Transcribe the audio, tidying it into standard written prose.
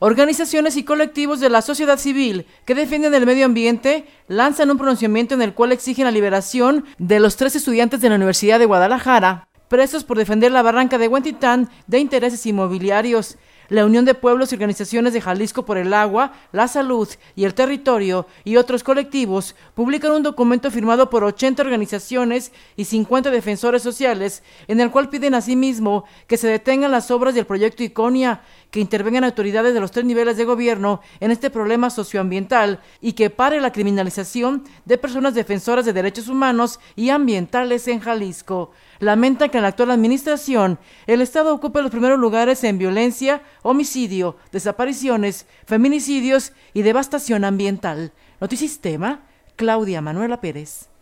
Organizaciones y colectivos de la sociedad civil que defienden el medio ambiente lanzan un pronunciamiento en el cual exigen la liberación de los 3 estudiantes de la Universidad de Guadalajara, presos por defender la barranca de Huentitán de intereses inmobiliarios. La Unión de Pueblos y Organizaciones de Jalisco por el Agua, la Salud y el Territorio y otros colectivos publican un documento firmado por 80 organizaciones y 50 defensores sociales, en el cual piden asimismo que se detengan las obras del proyecto Iconia, que intervengan autoridades de los 3 niveles de gobierno en este problema socioambiental y que pare la criminalización de personas defensoras de derechos humanos y ambientales en Jalisco. Lamentan que en la actual administración el Estado ocupe los primeros lugares en violencia, homicidio, desapariciones, feminicidios y devastación ambiental. Notisistema, Claudia Manuela Pérez.